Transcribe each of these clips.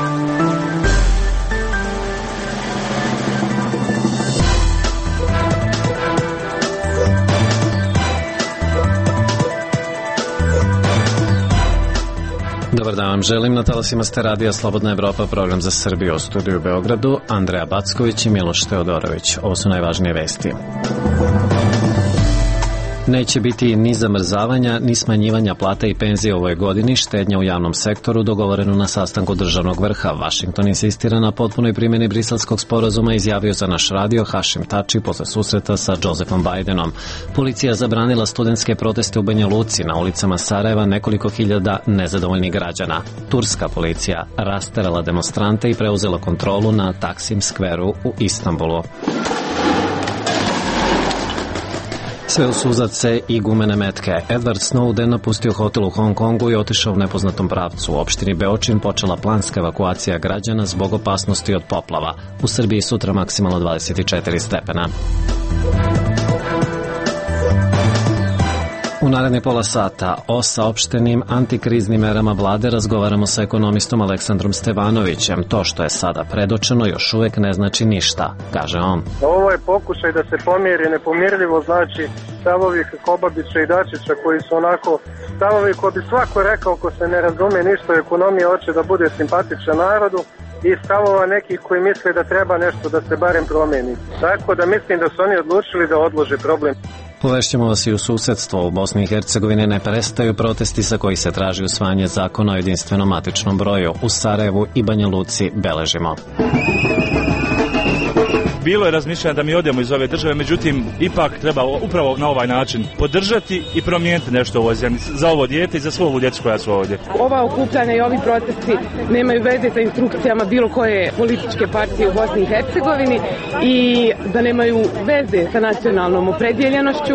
Dobar dan vam želim, na talasima ste radija Slobodna Evropa, program za Srbiju, u studiju u Beogradu, Andreja Backović i Miloš Teodorović. Ovo su najvažnije vesti. Neće biti ni zamrzavanja, ni smanjivanja plata i penzije u ovoj godini, štednja u javnom sektoru dogovoreno na sastanku državnog vrha. Washington insistira na potpunoj primjeni briselskog sporazuma, izjavio za naš radio Hašim Tači posle susreta sa Josephom Bidenom. Policija zabranila studentske proteste u Banja Luci, na ulicama Sarajeva nekoliko hiljada nezadovoljnih građana. Turska policija rasterala demonstrante i preuzela kontrolu na Taksim skveru u Istanbulu. Sve u suzavce i gumene metke. Edward Snowden napustio hotel u Hong Kongu i otišao u nepoznatom pravcu. U opštini Beočin počela planska evakuacija građana zbog opasnosti od poplava. U Srbiji sutra maksimalno 24 stepena. U naredne pola sata o saopštenim antikriznim merama vlade razgovaramo sa ekonomistom Aleksandrom Stevanovićem. To što je sada predočeno još uvek ne znači ništa, kaže on. Ovo je pokušaj da se pomiri nepomirljivo, znači stavovi Kobabića i Dačića koji su onako stavovi koji bi svako rekao ko se ne razume ništa o ekonomiji, hoće da bude simpatičan narodu, i stavova nekih koji misle da treba nešto da se barem promeni. Tako da mislim da su oni odlučili da odlože problem. Uvešćemo vas i u susedstvo. U Bosni i Hercegovini ne prestaju protesti sa koji se traži usvajanje zakona o jedinstvenom matičnom broju. U Sarajevu i Banja Luci beležimo. Bilo je razmišljanja da mi odemo iz ove države, međutim, ipak treba upravo na ovaj način podržati i promijeniti nešto u ovoj zemlji za ovo dijete i za svu ovu djecu koja su ovdje. Ova okupljanja i ovi protesti nemaju veze sa instrukcijama bilo koje političke partije u Bosni i Hercegovini i da nemaju veze sa nacionalnom opredjeljenošću.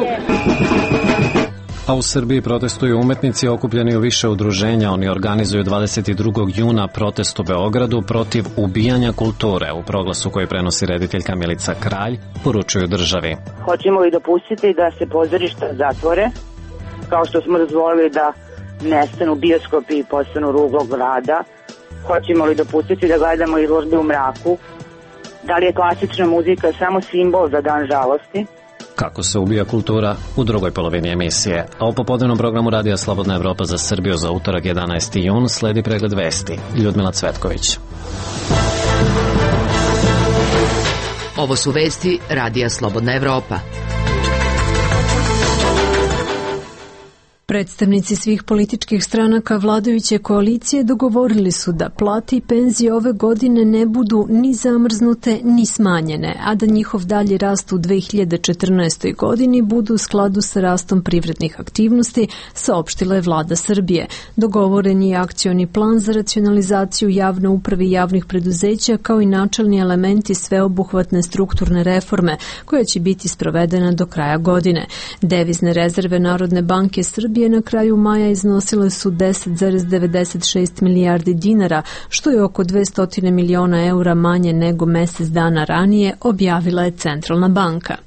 A u Srbiji protestuju umetnici okupljeni u više udruženja. Oni organizuju 22. juna protest u Beogradu protiv ubijanja kulture. U proglasu koji prenosi rediteljka Milica Kralj poručuju državi. Hoćemo li dopustiti da se pozorišta zatvore, kao što smo dozvolili da nestanu bioskopi i postanu ruglo grada? Hoćemo li dopustiti da gledamo izložbe u mraku? Da li je klasična muzika samo simbol za dan žalosti? Kako se ubija kultura u drugoj polovini emisije. A u popodnevnom programu Radija Slobodna Evropa za Srbiju za utorak 11. jun sledi pregled vesti. Ljudmila Cvetković. Ovo su vesti Radija Slobodna Evropa. Predstavnici svih političkih stranaka vladajuće koalicije dogovorili su da plate i penzije ove godine ne budu ni zamrznute ni smanjene, a da njihov dalji rast u 2014. godini budu u skladu sa rastom privrednih aktivnosti, saopštila je vlada Srbije. Dogovoren je akcioni plan za racionalizaciju javne uprave i javnih preduzeća kao i načelni elementi sveobuhvatne strukturne reforme koja će biti sprovedena do kraja godine. Devizne rezerve Narodne banke Srbije na kraju maja iznosile su 10,96 milijardi dinara, što je oko 200 miliona eura manje nego mesec dana ranije, objavila je Centralna banka.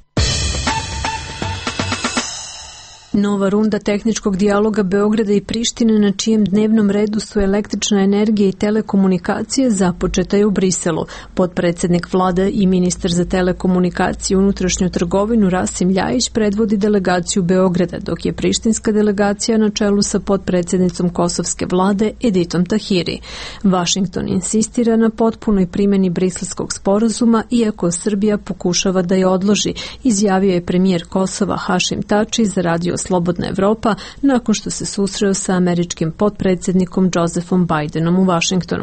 Nova runda tehničkog dijaloga Beograda i Prištine, na čijem dnevnom redu su električna energija i telekomunikacije, započeta je u Briselu. Potpredsednik vlade i ministar za telekomunikacije i unutrašnju trgovinu Rasim Ljajić predvodi delegaciju Beograda, dok je prištinska delegacija na čelu sa potpredsednicom kosovske vlade Editom Tahiri. Washington insistira na potpunoj primjeni briselskog sporazuma, iako Srbija pokušava da je odloži, izjavio je premijer Kosova Hašim Tači za radio Slobodna Evropa nakon što se susreo sa američkim potpredsednikom Josephom Bidenom u Vašingtonu.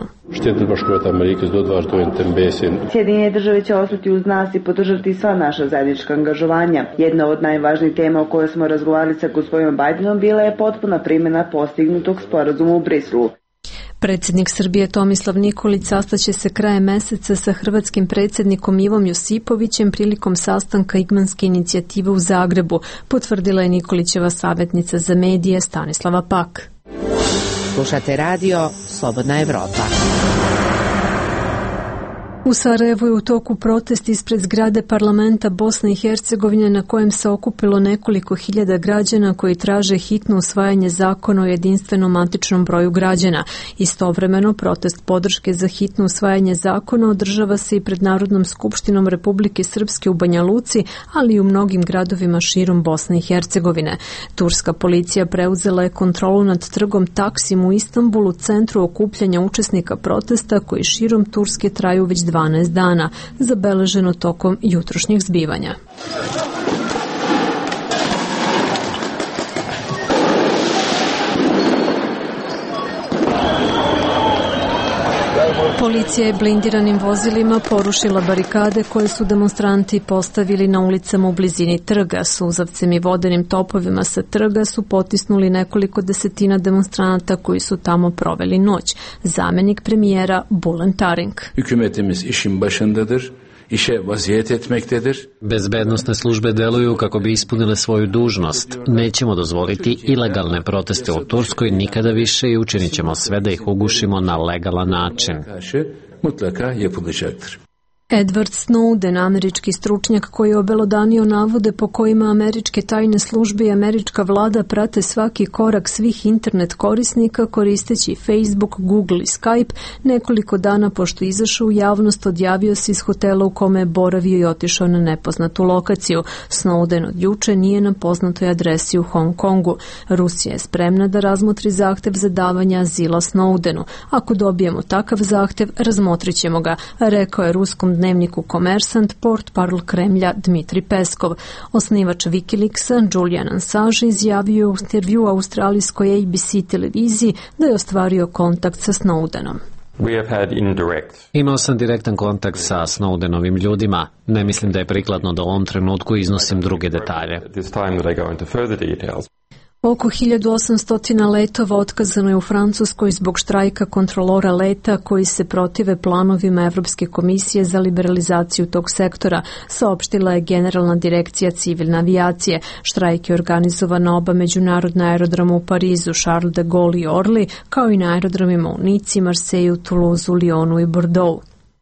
Sjedinjene države će ostati uz nas i podržati sva naša zajednička angažovanja. Jedna od najvažnijih tema o kojoj smo razgovarali sa gospodinom Bidenom bila je potpuna primjena postignutog sporazuma u Briselu. Predsjednik Srbije Tomislav Nikolić sastaće se krajem meseca sa hrvatskim predsjednikom Ivom Josipovićem prilikom sastanka Igmanske inicijative u Zagrebu, potvrdila je Nikolićeva savjetnica za medije Stanislava Pak. Slušate radio Slobodna Evropa. U Sarajevu je u toku protest ispred zgrade parlamenta Bosne i Hercegovine na kojem se okupilo nekoliko hiljada građana koji traže hitno usvajanje zakona o jedinstvenom matičnom broju građana. Istovremeno protest podrške za hitno usvajanje zakona održava se i pred Narodnom skupštinom Republike Srpske u Banja Luci, ali i u mnogim gradovima širom Bosne i Hercegovine. Turska policija preuzela je kontrolu nad trgom Taksim u Istanbulu, centru okupljanja učesnika protesta koji širom Turske traju već 12 dana, zabeleženo tokom jutrošnjih zbivanja. Policija je blindiranim vozilima porušila barikade koje su demonstranti postavili na ulicama u blizini trga. Suzavcem i vodenim topovima sa trga su potisnuli nekoliko desetina demonstranata koji su tamo proveli noć. Zamenik premijera Bülent Arınç. Hükümetimiz işin başındadır. İşe vaziyet etmektedir. Bezbednosne službe deluju kako bi ispunile svoju dužnost. Nećemo dozvoliti ilegalne proteste u Turskoj nikada više i učinit ćemo sve da ih ugušimo na legalan način. Mutlaka yapılacaktır. Edward Snowden, američki stručnjak koji je obelodanio navode po kojima američke tajne službe i američka vlada prate svaki korak svih internet korisnika koristeći Facebook, Google i Skype, nekoliko dana pošto izašao u javnost odjavio se iz hotela u kome je boravio i otišao na nepoznatu lokaciju. Snowden od juče nije na poznatoj adresi u Hong Kongu. Rusija je spremna da razmotri zahtev za davanje azila Snowdenu. Ako dobijemo takav zahtev, razmotrit ćemo ga, rekao je ruskom dnevniku Komersant portparol Kremlja Dmitri Peskov. Osnivač Wikileaksa Julian Assange izjavio u intervju australijskoj ABC televiziji da je ostvario kontakt sa Snowdenom. Imao sam direktan kontakt sa Snowdenovim ljudima. Ne mislim da je prikladno da u ovom trenutku iznosim druge detalje. Oko 1800 letova otkazano je u Francuskoj zbog štrajka kontrolora leta koji se protive planovima Evropske komisije za liberalizaciju tog sektora, saopštila je Generalna direkcija civilne avijacije. Štrajk je organizovan na oba međunarodna aerodroma u Parizu, Charles de Gaulle i Orly, kao i na aerodromima u Nici, Marseju, Toulouseu, Lyonu i Bordeaux.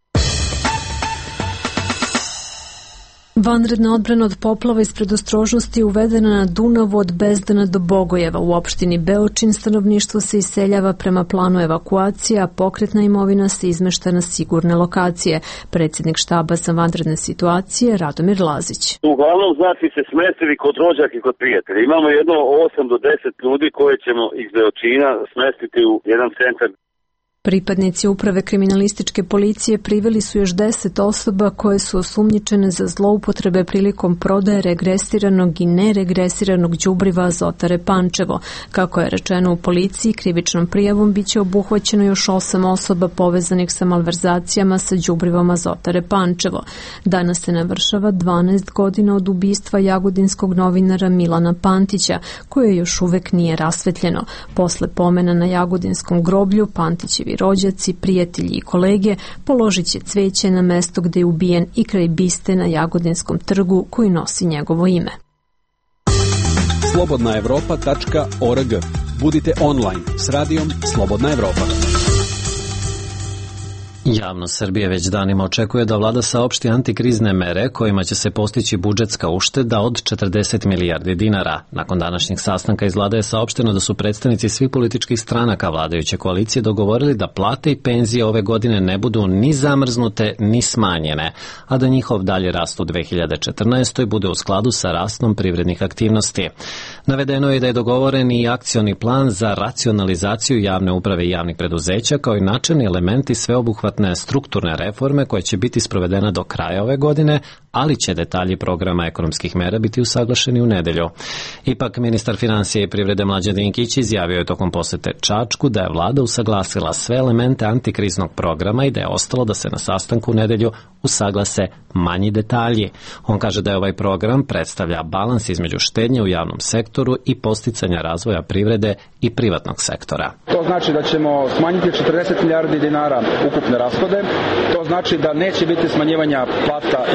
Vanredna odbrana od poplava iz predostrožnosti je uvedena na Dunavu od Bezdana do Bogojeva. U opštini Beočin stanovništvo se iseljava prema planu evakuacije, a pokretna imovina se izmešta na sigurne lokacije. Predsjednik štaba za vanredne situacije Radomir Lazić. Uglavnom znači se smestili kod rođaka i kod prijatelja. Imamo jedno 8 do 10 ljudi koje ćemo iz Beočina smestiti u jedan centar. Pripadnici uprave kriminalističke policije priveli su još 10 osoba koje su osumnjičene za zloupotrebe prilikom prodaje regresiranog i neregresiranog đubriva Azotare Pančevo. Kako je rečeno u policiji, krivičnom prijavom biće obuhvaćeno još 8 osoba povezanih sa malverzacijama sa đubrivom Azotare Pančevo. Danas se navršava 12 godina od ubistva jagodinskog novinara Milana Pantića, koje još uvek nije rasvetljeno. Posle pomena na jagodinskom groblju, Pantićevi rođaci, prijatelji i kolege položit će cveće na mesto gde je ubijen i kraj biste na Jagodinskom trgu koji nosi njegovo ime. Slobodnaevropa.org. Budite online s radijom Slobodna Evropa. Javnost Srbije već danima očekuje da vlada saopšti antikrizne mere kojima će se postići budžetska ušteda od 40 milijardi dinara. Nakon današnjeg sastanka iz vlade je saopšteno da su predstavnici svih političkih stranaka vladajuće koalicije dogovorili da plate i penzije ove godine ne budu ni zamrznute ni smanjene, a da njihov dalje rast u 2014. bude u skladu sa rastom privrednih aktivnosti. Navedeno je da je dogovoren i akcioni plan za racionalizaciju javne uprave i javnih preduzeća kao i načelni elementi sveobuhvatne strukturne reforme koja će biti sprovedena do kraja ove godine, ali će detalji programa ekonomskih mera biti usaglašeni u nedelju. Ipak, ministar finansija i privrede Mlađan Dinkić izjavio je tokom posete Čačku da je vlada usaglasila sve elemente antikriznog programa i da je ostalo da se na sastanku u nedelju usaglase manji detalji. On kaže da je ovaj program predstavlja balans između štednje u javnom sektoru i posticanja razvoja privrede i privatnog sektora. To znači da ćemo smanjiti 40 milijardi dinara ukupne rashode. To znači da neće biti smanjivanja plata i penzija.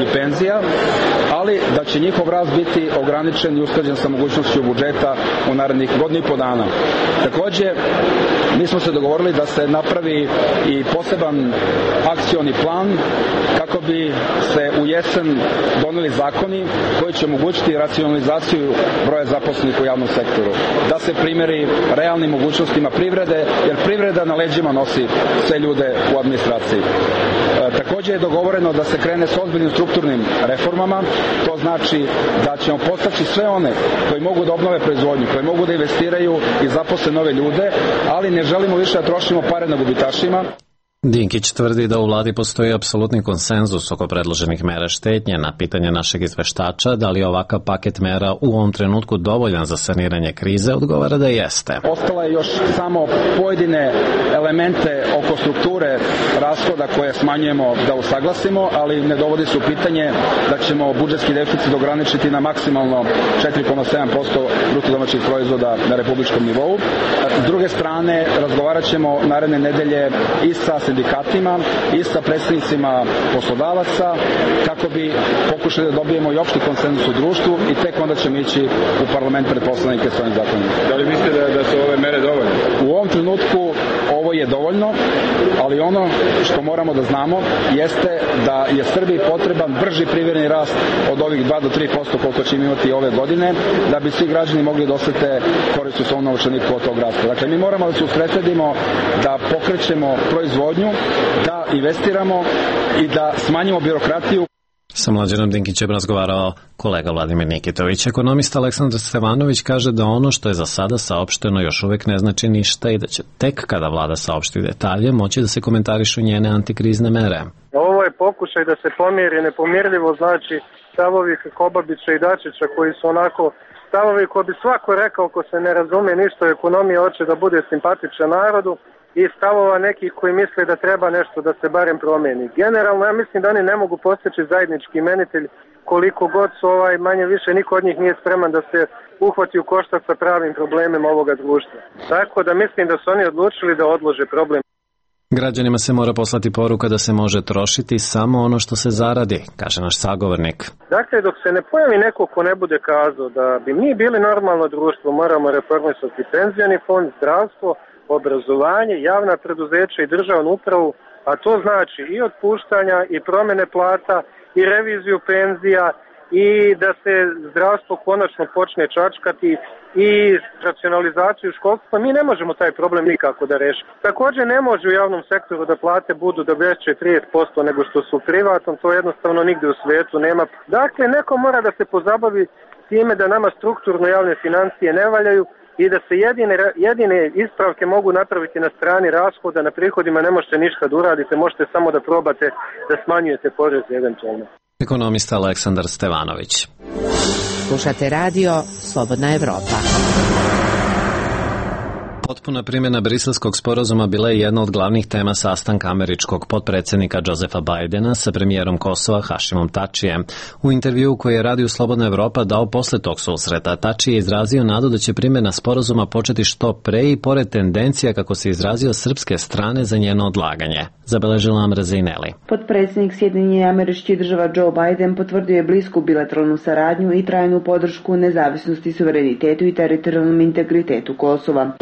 penzija, ali da će njihov rast biti ograničen i usklađen sa mogućnošću budžeta u narednih godinu i po dana. Takođe, mi smo se dogovorili da se napravi i poseban akcioni plan kako bi se u jesen doneli zakoni koji će omogućiti racionalizaciju broja zaposlenih u javnom sektoru, da se primeri realnim mogućnostima privrede, jer privreda na leđima nosi sve ljude u administraciji. Takođe je dogovoreno da se krene s ozbiljnim strukturnim reformama, to znači da ćemo postaći sve one koji mogu da obnove proizvodnju, koji mogu da investiraju i zaposle nove ljude, ali ne želimo više da trošimo pare na gubitašima. Dinkić tvrdi da u vladi postoji apsolutni konsenzus oko predloženih mera štednje. Na pitanje našeg izveštača da li je ovakav paket mera u ovom trenutku dovoljan za saniranje krize, odgovara da jeste. Ostala je još samo pojedine elemente oko strukture rashoda koje smanjujemo da usaglasimo, ali ne dovodi se u pitanje da ćemo budžetski deficit ograničiti na maksimalno 4,7% bruto domaćih proizvoda na republičkom nivou. S druge strane, razgovarat ćemo naredne nedelje i sa sindikatima i sa predstavnicima poslodavaca kako bi pokušali da dobijemo i opšti konsenzus u društvu i tek onda ćemo ići u parlament pred poslanike s ovim zakonom. Da li mislite da su ove mere dovoljne? U ovom trenutku ovo je dovoljno, ali ono što moramo da znamo jeste da je Srbiji potreban brži privredni rast od ovih 2 do 3% koliko ćemo imati ove godine, da bi svi građani mogli da osete korist u svom novčaniku od tog rasta. Dakle, mi moramo da se usredsredimo da pokrećemo proizvodnju, da investiramo i da smanjimo birokratiju. Sa Mlađanom Dinkićem razgovarao kolega Vladimir Nikitović. Ekonomista Aleksandar Stevanović kaže da ono što je za sada saopšteno još uvek ne znači ništa i da će tek kada vlada saopšti detalje moći da se komentarišu njene antikrizne mere. Ovo je pokušaj da se pomiri nepomirljivo, znači stavovi Kobabića i Dačića koji su onako stavovi koji bi svako rekao ko se ne razume ništa u ekonomiji, hoće da bude simpatičan narodu, i stavova nekih koji misle da treba nešto da se barem promeni. Generalno, ja mislim da oni ne mogu postići zajednički imenitelj koliko god su manje više, niko od njih nije spreman da se uhvati u koštac sa pravim problemima ovoga društva. Tako da mislim da su oni odlučili da odlože problem. Građanima se mora poslati poruka da se može trošiti samo ono što se zaradi, kaže naš sagovornik. Dakle, dok se ne pojavi neko ko ne bude kazao da bi mi bili normalno društvo, moramo reformisati penzioni fond, zdravstvo, obrazovanje, javna preduzeća i državnu upravu, a to znači i otpuštanja i promene plata i reviziju penzija i da se zdravstvo konačno počne čačkati i racionalizaciju školstva. Mi ne možemo taj problem nikako da rešimo. Također ne može u javnom sektoru da plate budu da veće 30% nego što su u privatnom, to jednostavno nigde u svetu nema. Dakle, neko mora da se pozabavi time da nama strukturno javne financije ne valjaju i da se jedine ispravke mogu napraviti na strani rashoda, na prihodima ne možete ništa da uradite, možete samo da probate da smanjujete poreze eventualno. Ekonomista Aleksandar Stevanović. Slušate radio Slobodna Evropa. Potpuna primjena briselskog sporazuma bila je jedna od glavnih tema sastanka američkog potpredsjednika Josefa Bidena sa premijerom Kosova Hašimom Tačijem. U intervjuu koji je Radio Slobodna Evropa dao posle tog susreta, Tači je izrazio nadu da će primjena sporazuma početi što pre i pored tendencija, kako se izrazio, srpske strane za njeno odlaganje. Zabeležila Amraza Ineli. Potpredsjednik Sjedinjenih Američkih Država Joe Biden potvrdio je blisku bilateralnu saradnju i trajnu podršku nezavisnosti, suverenitetu i teritorijalnom integritetu Kosova.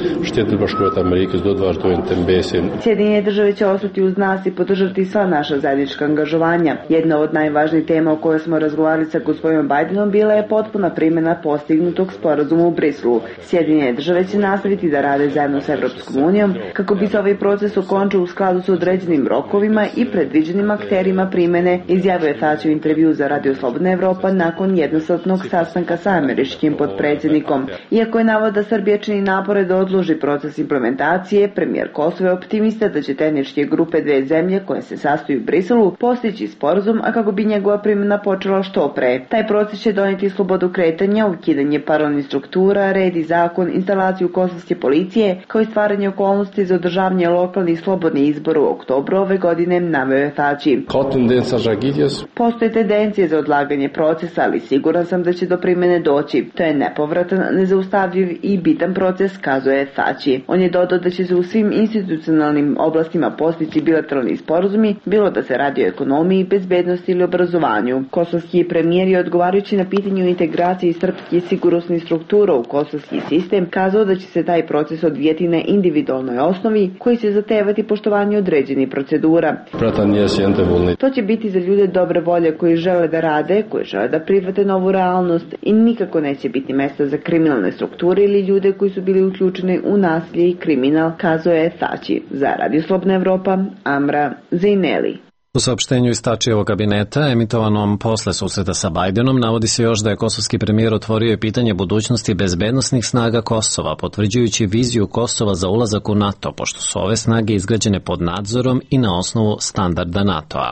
Sjedinjene države će ostati uz nas i podržati sva naša zajednička angažovanja. Jedna od najvažnijih tema o kojoj smo razgovarali sa gospodinom Bidenom bila je potpuna primjena postignutog sporazuma u Briselu. Sjedinjene države će nastaviti da rade zajedno sa Evropskom unijom kako bi se ovaj proces okončao u skladu sa određenim rokovima i predviđenim akterima primjene, izjavio je Tači u intervju za Radio Slobodna Evropa nakon jednosatnog sastanka sa američkim potpredsjednikom. Iako je navod da Srbija čini napore da odloži proces implementacije, premijer Kosova je optimista da će tehničke grupe dve zemlje koje se sastoji u Briselu postići sporazum, a kako bi njegova primjena počela što pre. Taj proces će donijeti slobodu kretanja, ukidanje paralelnih struktura, red i zakon, instalaciju kosovske policije, kao i stvaranje okolnosti za održavanje lokalnih slobodnih izbora u oktobru ove godine, naveo je Tači. Postoje tendencije za odlaganje procesa, ali siguran sam da će do primjene doći. To je nepovratan, nezaustavljiv i bitan proces, kazuje Tači. Tači. On je dodao da će se u svim institucionalnim oblastima postići bilateralni sporazumi, bilo da se radi o ekonomiji, bezbednosti ili obrazovanju. Kosovski premijer je odgovarajući na pitanje o integraciji srpskih sigurnosnih struktura u kosovski sistem kazao da će se taj proces odvijeti na individualnoj osnovi koji će zahtevati poštovanje određenih procedura. To će biti za ljude dobre volje koji žele da rade, koji žele da prihvate novu realnost i nikako neće biti mjesto za kriminalne strukture ili ljude koji su bili uključeni u nasilje i kriminal, kazao je Tači. Za Radio Slobodna Evropa, Amra Zejneli. U saopštenju iz Tačijevog kabineta, emitovanom posle susreta sa Bajdenom, navodi se još da je kosovski premijer otvorio i pitanje budućnosti bezbednosnih snaga Kosova, potvrđujući viziju Kosova za ulazak u NATO, pošto su ove snage izgrađene pod nadzorom i na osnovu standarda NATO-a.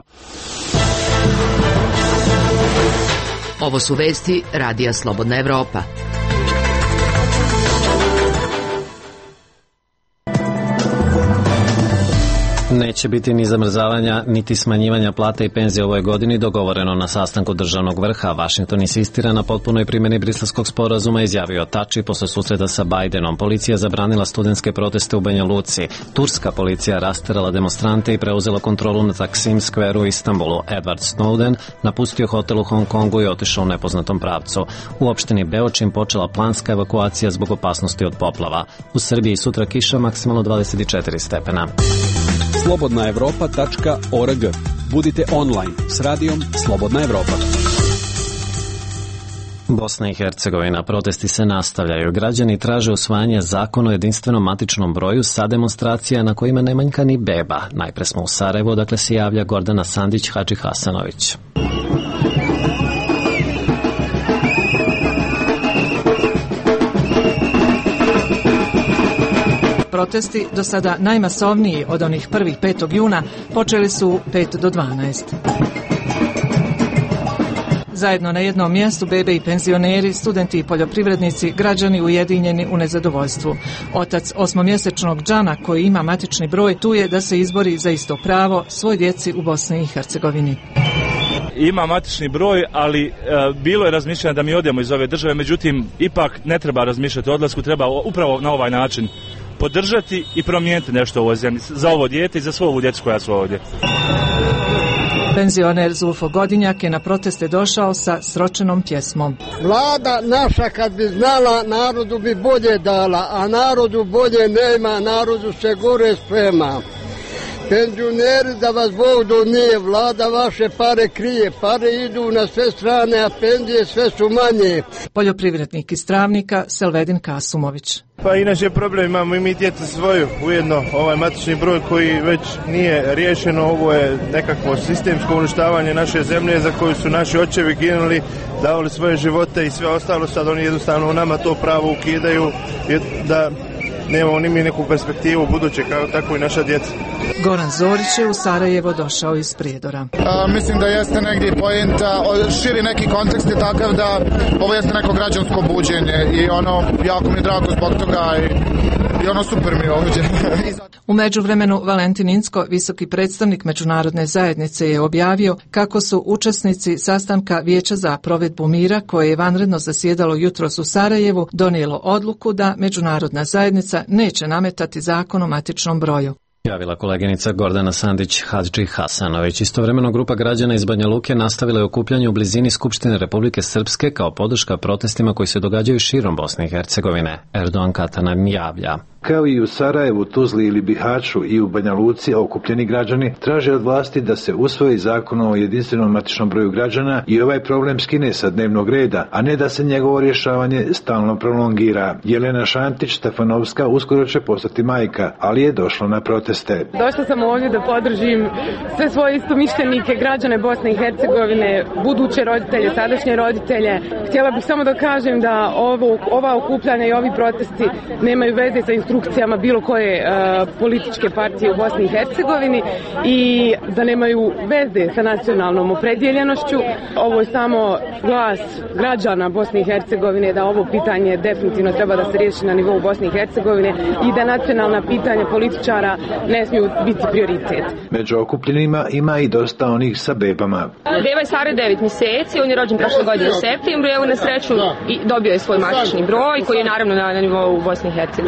Ovo su vesti Radija Slobodna Evropa. Neće biti ni zamrzavanja, niti smanjivanja plata i penzija u ovoj godini, dogovoreno na sastanku državnog vrha. Washington insistira na potpunoj primjeni Briselskog sporazuma, izjavio Tači posle susreta sa Bajdenom. Policija zabranila studentske proteste u Banja Luci. Turska policija rasterala demonstrante i preuzela kontrolu na Taksim Square u Istanbulu. Edward Snowden napustio hotel u Hong Kongu i otišao u nepoznatom pravcu. U opštini Beočin počela planska evakuacija zbog opasnosti od poplava. U Srbiji sutra kiša, maksimalno 24 stepena. slobodnaevropa.org. Budite online s radijom Slobodna Evropa. Bosna i Hercegovina. Protesti se nastavljaju. Građani traže usvajanje zakona o jedinstvenom matičnom broju sa demonstracija na kojima ne manjka ni beba. Najpre smo u Sarajevu, dakle se javlja Gordana Sandić Hadži Hasanović. Protesti, do sada najmasovniji od onih prvih 5. juna, počeli su 5 do 12. Zajedno na jednom mjestu bebe i penzioneri, studenti i poljoprivrednici, građani ujedinjeni u nezadovoljstvu. Otac 8-mjesečnog Džana, koji ima matični broj, tu je da se izbori za isto pravo svoj djeci u Bosni i Hercegovini. Ima matični broj, ali bilo je razmišljanja da mi odemo iz ove države, međutim, ipak ne treba razmišljati o odlasku, treba upravo na ovaj način podržati i promijeniti nešto u ovoj zemlji za ovo dijete i za svu ovu djecu koja su ovdje. Penzioner Zulfo Godinjak je na proteste došao sa sročenom pjesmom. Vlada naša kad bi znala, narodu bi bolje dala, a narodu bolje nema, narodu se gore sprema. Penzioneri da vas Bog donije, vlada vaše pare krije, pare idu na sve strane, a penzije sve su manje. Poljoprivrednik iz Travnika Selvedin Kasumović. Pa inače problem imamo i mi djeca svoju, ujedno ovaj matični broj koji već nije riješeno, ovo je nekakvo sistemsko uništavanje naše zemlje za koju su naši očevi ginuli, davali svoje živote i sve ostalo, sad oni jednostavno nama to pravo ukidaju da nemamo ni mi neku perspektivu buduće kao tako i naša djeca. Goran Zorić je u Sarajevo došao iz Prijedora. Mislim da jeste negdje poenta, širi neki kontekst je takav da ovo jeste neko građansko buđenje i jako mi je drago zbog toga i super mi je ovdje. U međuvremenu Valentin Incko, visoki predstavnik međunarodne zajednice, je objavio kako su učesnici sastanka Vijeća za provedbu mira, koje je vanredno zasjedalo jutros u Sarajevu, donijelo odluku da međunarodna zajednica neće nametati zakon o matičnom broju. Javila koleginica Gordana Sandić Hadži Hasanović. Istovremeno grupa građana iz Banja Luke nastavila je okupljanje u blizini Skupštine Republike Srpske kao podrška protestima koji se događaju širom Bosne i Hercegovine. Erdogan Katanan javlja. Kao i u Sarajevu, Tuzli ili Bihaću i u Banja Luci, okupljeni građani traže od vlasti da se usvoji zakon o jedinstvenom matičnom broju građana i ovaj problem skine sa dnevnog reda, a ne da se njegovo rješavanje stalno prolongira. Jelena Šantić-Stefanovska uskoro će postati majka, ali je došla na proteste. Došla sam ovdje da podržim sve svoje istomišljenike, građane Bosne i Hercegovine, buduće roditelje, sadašnje roditelje. Htjela bih samo da kažem da ova okupljanja i ovi protesti nemaju veze sa instrukcijama bilo koje političke partije u Bosni i Hercegovini i da nemaju veze sa nacionalnom opredjeljenošću. Ovo je samo glas građana Bosne i Hercegovine da ovo pitanje definitivno treba da se riješi na nivou Bosne i Hercegovine i da nacionalna pitanja političara ne smiju biti prioritet. Među okupljenima ima i dosta onih sa bebama. Beba je stara 9 mjeseci, on je rođen prošle godine u septembru, evo na sreću i dobio je svoj matični broj koji je naravno na nivou Bosne i Hercegovine. Međutim,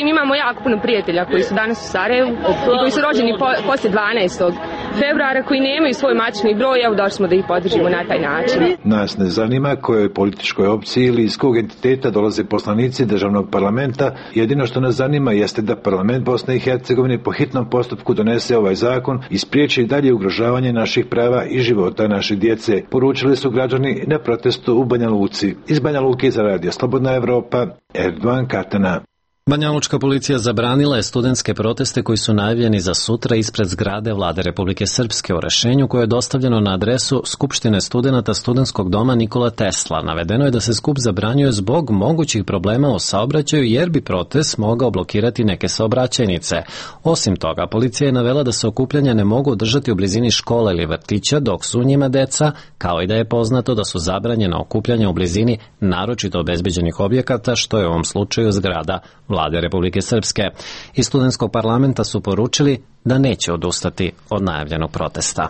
Međutim, imamo jako puno prijatelja koji su danas u Sarajevu i koji su rođeni poslije 12. februara, koji nemaju svoj matični broj, evo došli smo da ih podržimo na taj način. Nas ne zanima kojoj političkoj opciji ili iz kog entiteta dolaze poslanici državnog parlamenta. Jedino što nas zanima jeste da parlament Bosne i Hercegovine po hitnom postupku donese ovaj zakon i spriječi dalje ugrožavanje naših prava i života naše djece, poručili su građani na protestu u Banja Luci. Iz Banja Luke za Radio Slobodna Evropa, Erdogan Katana. Banjalučka policija zabranila je studentske proteste koji su najavljeni za sutra ispred zgrade Vlade Republike Srpske. U rešenju koje je dostavljeno na adresu Skupštine studenata Studentskog doma Nikola Tesla navedeno je da se skup zabranjuje zbog mogućih problema u saobraćaju jer bi protest mogao blokirati neke saobraćajnice. Osim toga, policija je navela da se okupljanja ne mogu održati u blizini škola ili vrtića dok su u njima deca, kao i da je poznato da su zabranjena okupljanja u blizini naročito obezbeđenih objekata, što je u ovom slučaju zgrada Vlade Republike Srpske. Iz studentskog parlamenta su poručili da neće odustati od najavljenog protesta.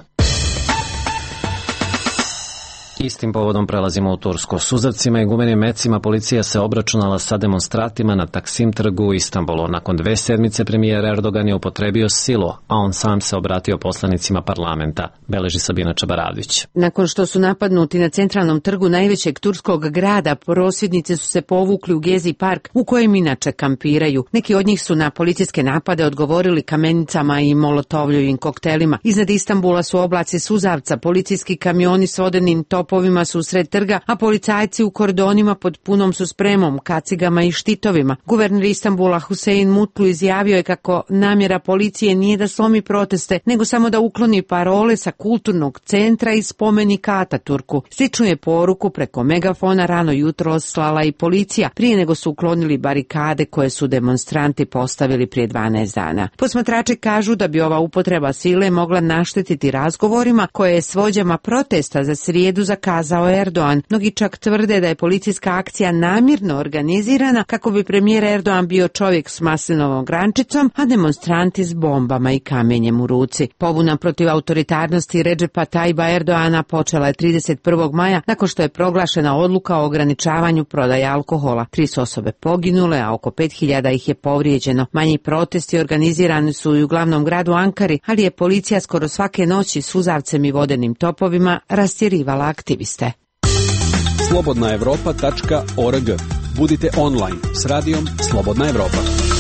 Istim povodom prelazimo u Tursku. Suzavcima i gumenim mecima policija se obračunala sa demonstratima na Taksim trgu u Istanbulu. Nakon 2 sedmice premijer Erdogan je upotrebio silu, a on sam se obratio poslanicima parlamenta, beleži Sabina Čabaradić. Nakon što su napadnuti na centralnom trgu najvećeg turskog grada, prosvjednici su se povukli u Gezi park u kojem inače kampiraju. Neki od njih su na policijske napade odgovorili kamenicama i molotovljevim koktelima. Iznad Istanbula su oblaci suzavca, policijski kamioni s vodenim topovima su usred trga, a policajci u kordonima pod punom su spremom, kacigama i štitovima. Guverner Istanbula Husein Mutlu izjavio je kako namjera policije nije da slomi proteste, nego samo da ukloni parole sa kulturnog centra i spomenika Ataturku. Sličnu je poruku preko megafona rano jutro slala i policija, prije nego su uklonili barikade koje su demonstranti postavili prije 12 dana. Posmatrači kažu da bi ova upotreba sile mogla naštetiti razgovorima koje je s vođama protesta za srijedu zakazao Erdogan. Mnogi čak tvrde da je policijska akcija namjerno organizirana kako bi premijer Erdogan bio čovjek s maslinovom grančicom, a demonstranti s bombama i kamenjem u ruci. Pobuna protiv autoritarnosti Redžepa Tajba Erdogana počela je 31. maja nakon što je proglašena odluka o ograničavanju prodaje alkohola. 3 su osobe poginule, a oko 5000 ih je povrijeđeno. Manji protesti organizirani su i u glavnom gradu Ankari, ali je policija skoro svake noći suzavcem i vodenim topovima rastjerivala aktiviste. Slobodnaevropa.org. Budite online s radijom Slobodna Evropa.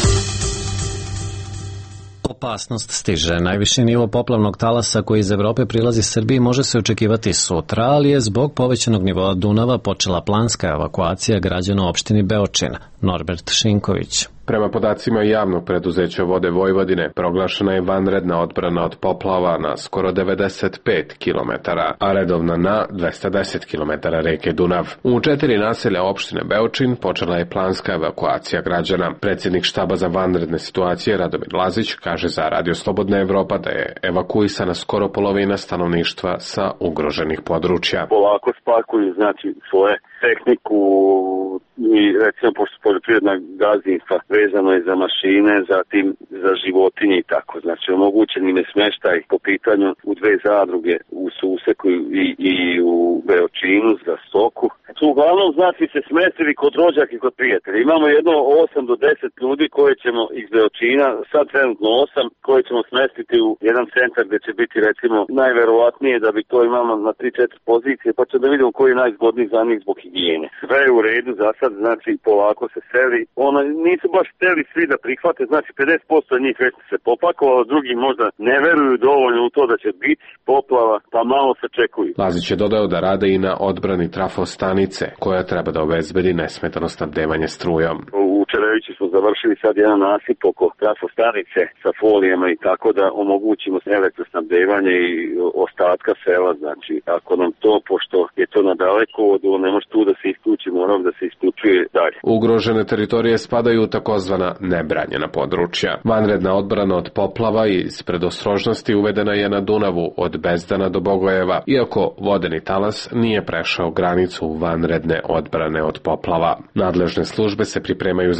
Opasnost stiže. Najviši nivo poplavnog talasa koji iz Evrope prilazi Srbiji može se očekivati sutra, ali je zbog povećanog nivoa Dunava počela planska evakuacija građana u opštini Beočin. Norbert Šinković. Prema podacima javnog preduzeća Vode Vojvodine, proglašena je vanredna odbrana od poplava na skoro 95 km, a redovna na 210 km reke Dunav. U 4 naselja opštine Beočin počela je planska evakuacija građana. Predsjednik štaba za vanredne situacije Radomir Lazić kaže za Radio Slobodna Evropa da je evakuisana skoro polovina stanovništva sa ugroženih područja. Polako spakuju svoje tehniku i recimo pošto su poljoprivredna gazdinstva vezano je za mašine, zatim za životinje i tako. Znači omogućen im je smještaj po pitanju u 2 zadruge u Suseku i u Beočinu za stoku. Uglavnom se smestili kod rođaka i kod prijatelja. Imamo jedno 8 do 10 ljudi koje ćemo iz Beočina, sad trenutno 8, koje ćemo smestiti u jedan centar gdje će biti recimo najverovatnije da bi to imamo na 3-4 pozicije, pa će da vidimo koji je najzgodniji za njih zbog higijene. Sve je u redu za sad, znači polako se seli. Nisu baš hteli svi da prihvate, znači 50% njih već se popakovalo, drugi možda ne veruju dovoljno u to da će biti poplava, pa malo se čekuju. Lazić je dodao da rade i na odbrani trafostanice, koja treba da obezbedi nesmetano snabdevanje strujom. U Čereviću smo završili sad jedan nasip oko trafostanice sa folijama i tako da omogućimo elektrosnabdevanje i ostatka sela, znači ako nam to, pošto je to na dalekovodu, ne može tu da se isključi, moram da se isključuje dalje. Ugrožene teritorije spadaju u takozvana nebranjena područja. Vanredna odbrana od poplava iz predostrožnosti uvedena je na Dunavu od Bezdana do Bogojeva, iako vodeni talas nije prešao granicu vanredne odbrane od poplava. Nadležne službe se pripremaju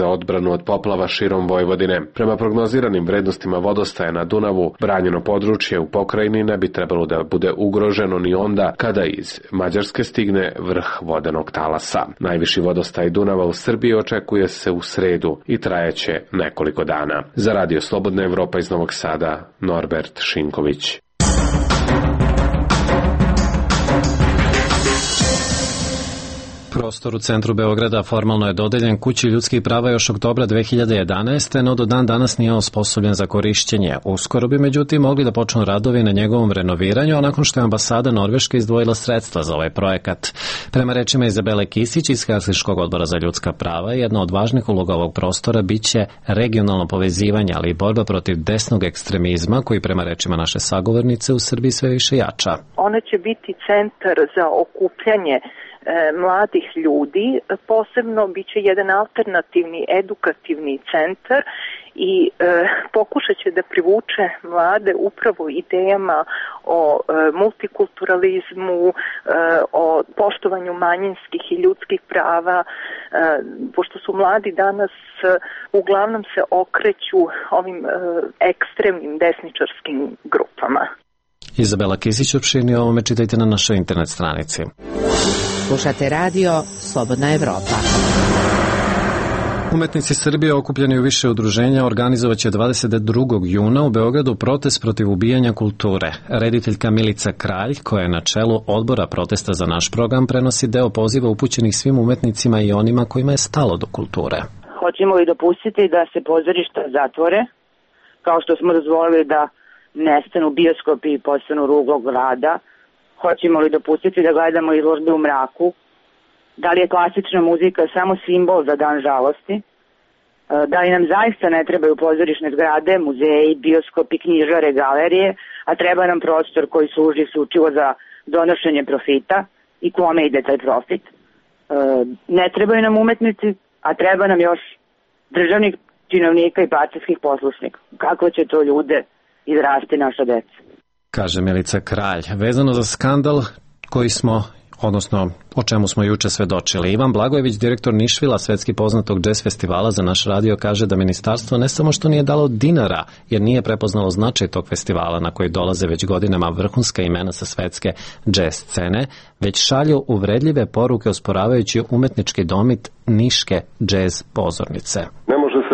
za odbranu od poplava širom Vojvodine. Prema prognoziranim vrednostima vodostaja na Dunavu, branjeno područje u pokrajini ne bi trebalo da bude ugroženo ni onda kada iz Mađarske stigne vrh vodenog talasa. Najviši vodostaj Dunava u Srbiji očekuje se u sredu i trajeće nekoliko dana. Za Radio Slobodna Evropa iz Novog Sada, Norbert Šinković. Prostor u centru Beograda formalno je dodeljen Kući ljudskih prava još oktobra 2011. no do dan danas nije osposobljen za korišćenje. Uskoro bi međutim mogli da počnu radovi na njegovom renoviranju, a nakon što je ambasada Norveške izdvojila sredstva za ovaj projekat. Prema rečima Izabele Kisić iz Helsinškog odbora za ljudska prava, jedna od važnih uloga ovog prostora biće regionalno povezivanje, ali i borba protiv desnog ekstremizma, koji prema rečima naše sagovornice u Srbiji sve više jača. Ona će biti centar za okupljanje mladih ljudi, posebno biće jedan alternativni edukativni centar i pokušat će da privuče mlade upravo idejama o multikulturalizmu, o poštovanju manjinskih i ljudskih prava, pošto su mladi danas uglavnom se okreću ovim ekstremnim desničarskim grupama. Izabela Kisić opširnije o ovome čitajte na našoj internet stranici. Slušate radio Slobodna Evropa. Umetnici Srbije okupljeni u više udruženja organizovaće 22. juna u Beogradu protest protiv ubijanja kulture. Rediteljka Milica Kralj, koja je na čelu odbora protesta za naš program, prenosi deo poziva upućenih svim umetnicima i onima kojima je stalo do kulture. Hoćemo li dopustiti da se pozorišta zatvore, kao što smo dozvolili da nestanu bioskopi i postanu ruglo grada? Hoćemo li dopustiti da gledamo izložbe u mraku? Da li je klasična muzika samo simbol za dan žalosti? Da li nam zaista ne trebaju pozorišne zgrade, muzeji, bioskopi, knjižare, galerije, a treba nam prostor koji služi isključivo za donošenje profita i kome ide taj profit? Ne trebaju nam umetnici, a treba nam još državnih činovnika i partijskih poslušnika. Kako će to ljude izrasti naša deca? Kaže Milica Kralj. Vezano za skandal o čemu smo juče svedočili. Ivan Blagojević, direktor Nišvila, svetski poznatog džez festivala, za naš radio kaže da ministarstvo ne samo što nije dalo dinara, jer nije prepoznalo značaj tog festivala na koji dolaze već godinama vrhunska imena sa svetske džez scene, već šalju uvredljive poruke osporavajući umetnički domit Niške džez pozornice. Ne može se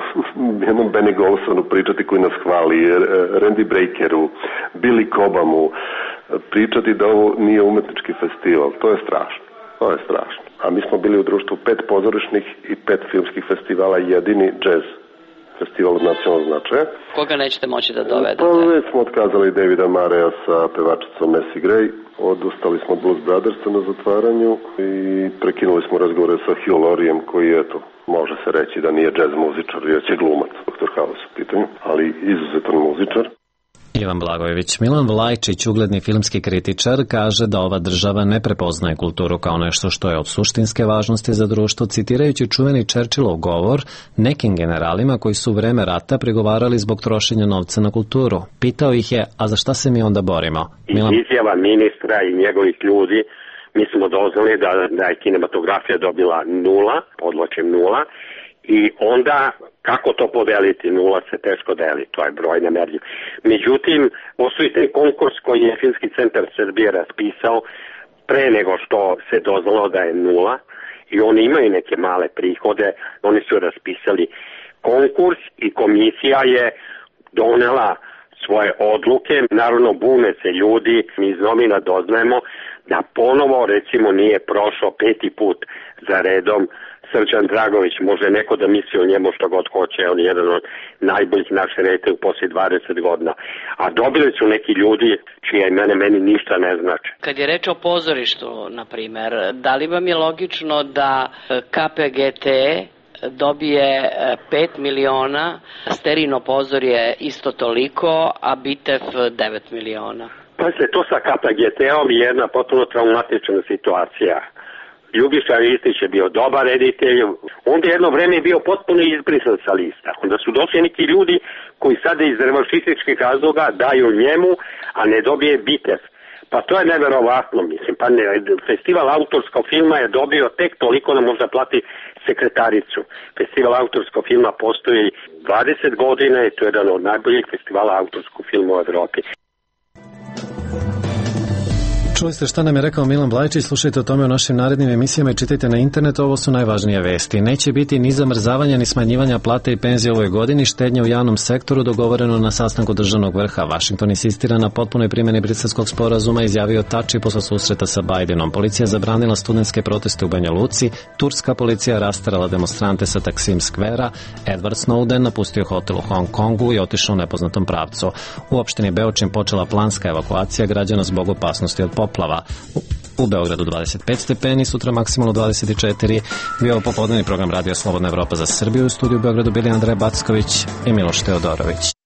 jednom Benny Golsonu pričati koji nas hvali, Randy Breakeru, Billy Cobamu, pričati da ovo nije umetnički festival. To je strašno. To je strašno. A mi smo bili u društvu 5 pozorišnih i 5 filmskih festivala, jedini džez festival od nacionalnog značaja. Koga nećete moći da dovedete? Pa već smo otkazali Davida Mareja sa pevačicom Messi Gray, odustali smo od Blues Brothersa na zatvaranju i prekinuli smo razgovore sa Hugh Lauriem, koji eto, može se reći da nije džez muzičar, jer će glumac, Dr. House u pitanju, ali izuzetan muzičar. Ivan Blagojević. Milan Vlajčić, ugledni filmski kritičar, kaže da ova država ne prepoznaje kulturu kao nešto što je od suštinske važnosti za društvo, citirajući čuveni Churchillov govor nekim generalima koji su u vreme rata pregovarali zbog trošenja novca na kulturu. Pitao ih je, a za šta se mi onda borimo? Izjava ministra i njegovih ljudi, mi smo doznali da je kinematografija dobila 0, podvlačim 0, i onda kako to podeliti? 0 se teško deli, to je broj nemerljiv. Međutim, postoji taj konkurs koji je Filmski centar Srbije raspisao pre nego što se doznalo da je 0 i oni imaju neke male prihode, oni su raspisali konkurs i komisija je donela svoje odluke. Naravno, bune se ljudi, mi iz novina doznajemo da ponovo, recimo, nije prošao 5. put za redom Srđan Dragović. Može neko da misli o njemu što god hoće, on je jedan od najboljih naše rete u poslije 20 godina. A dobili su neki ljudi čije imene meni ništa ne znači. Kad je reč o pozorištu, na primer, da li vam je logično da KPGT dobije 5 miliona, Sterino pozorje isto toliko, a Bitev 9 miliona? Pa se to sa KPGT-om je jedna potpuno traumatična situacija. Ljubiša Ristić je bio dobar reditelj, onda jedno vreme je bio potpuno izbrisan sa lista. Onda su došli neki ljudi koji sada iz revanšističkih razloga daju njemu, a ne dobije Bitev. Pa to je neverovatno, mislim. Pa festival autorskog filma je dobio tek toliko da možda plati sekretaricu. Festival autorskog filma postoji 20 godina i to je jedan od najboljih festivala autorskog filma u Evropi. Čuli ste šta nam je rekao Milan Blajčić, slušajte o tome u našim narednim emisijama i čitajte na internetu, ovo su najvažnije vesti. Neće biti ni zamrzavanja ni smanjivanja plate i penzije u ovoj godini, štednja u javnom sektoru dogovoreno na sastanku državnog vrha. Washington insistira na potpunoj primjeni briselskog sporazuma, izjavio Tači posle susreta sa Bidenom. Policija zabranila studentske proteste u Banja Luci, turska policija rasterala demonstrante sa Taksim skvera, Edward Snowden napustio hotel u Hong Kongu i otišao u nepoznatom pravcu. U opštini Beočin počela planska evakuacija građana zbog opasnosti od poplava. U Beogradu 25 stepeni, sutra maksimalno 24. Bio popodnevni program Radio Slobodna Evropa za Srbiju. U studiju u Beogradu bili Andreja Backović i Miloš Teodorović.